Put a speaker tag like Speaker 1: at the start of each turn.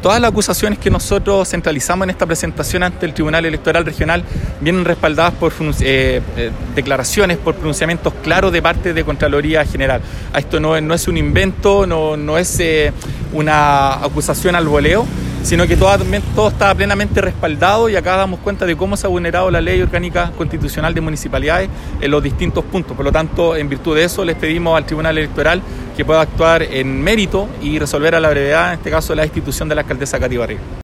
Speaker 1: Todas las acusaciones que nosotros centralizamos en esta presentación ante el Tribunal Electoral Regional vienen respaldadas por declaraciones, por pronunciamientos claros de parte de Contraloría General. Esto no es un invento, no es una acusación al voleo, sino que todo está plenamente respaldado, y acá damos cuenta de cómo se ha vulnerado la Ley Orgánica Constitucional de Municipalidades en los distintos puntos. Por lo tanto, en virtud de eso, les pedimos al Tribunal Electoral que pueda actuar en mérito y resolver a la brevedad, en este caso, la destitución de la alcaldesa Katy Barriga.